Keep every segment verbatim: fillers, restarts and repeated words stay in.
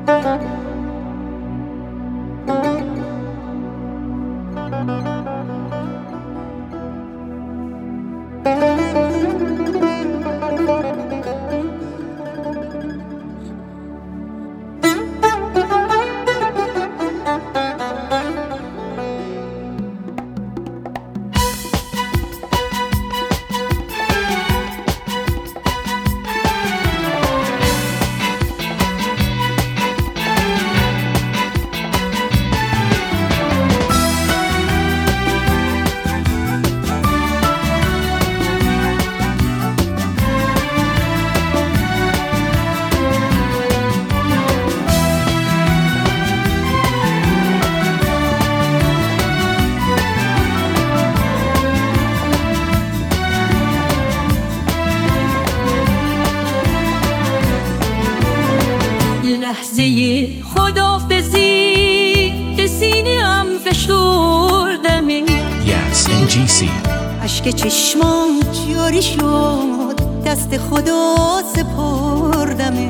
لحظه خداحافظی به سینه‌ام فشردمه. Yes ان جی سی. اشک چشمام جاری شد، دست خدا سپردمه.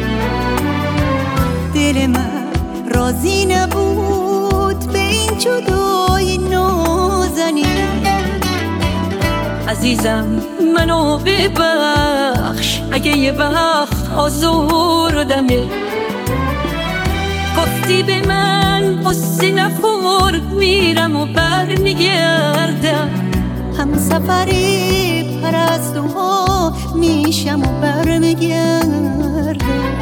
دل من راضی نبود به این جدای نازنین. عزیزم منو ببخش اگه یه وقت آزردمه. گفتی به من قصه نخور، میرم و بر میگردم. هم سفری پرستوها میشم و بر میگردم.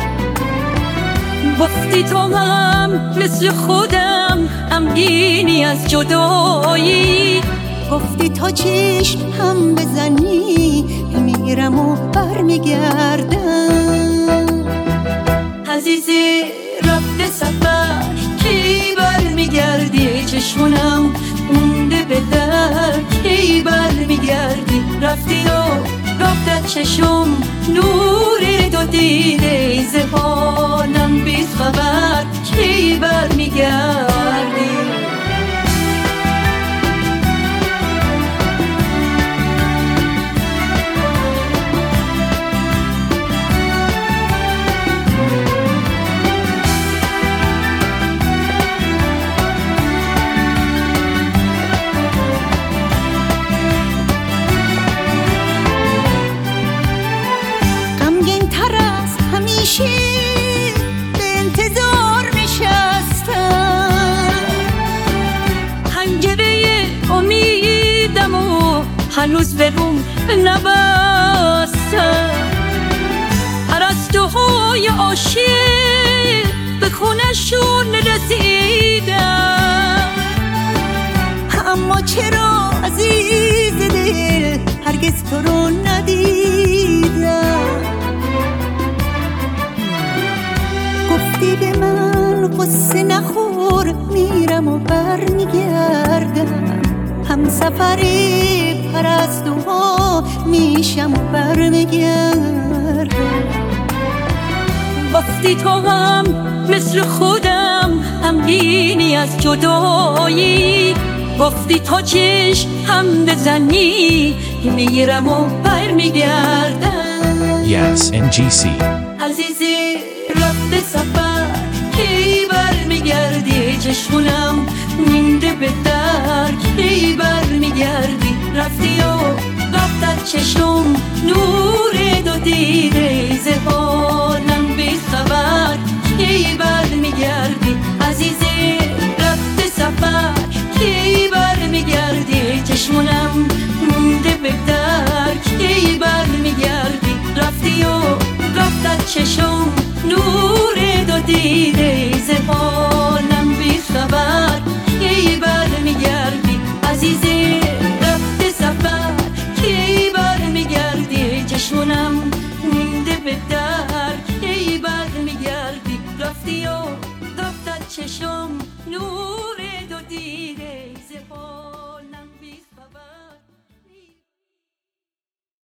گفتی تو هم مثل خودم غمگینی از جدایی. گفتی تا چشم هم بزنی میرم و بر میگردم. عزیزی رفته سفر کی بر میگردی؟ چشمونم مونده به در کی بر میگردی؟ رفتی و رفت چشم نور دو دیده، زبانم بی خبر کی بر میگردی؟ به انتظار نشستم. پنجره امیدم و هنوز به روم نبستم. پرستوهای عاشق به خونشون رسیدم. اما چرا عزیز دل هرگز تو رو ندیدم؟ گفتی به من قصه نخور، میرم و بر میگردم. هم سفری پرستوها میشم و بر میگردم. گفتی تو هم مثل خودم غمگینی از جدایی. گفتی تا چشم هم بزنی میرم و بر میگردم. Yes ان جی سی. عزیزی رفته سفر کی بر میگردی؟ چشمونم مونده به در کی بر میگردی؟ رفتی و رفت چشم نور دو دیده، زبانم بی خبر کی بر میگردی؟ عزیزی رفته سفر کی بر میگردی؟ چشمونم مونده به در کی بر میگردی؟ رفتی و رفت چشم نور دو دیده، زبانم بی خبر کی بر میگردی؟ عزیزی رفته سفر کی بر میگردی؟ چشمونم مونده به در کی بر میگردی؟ رفتی و رفت چشم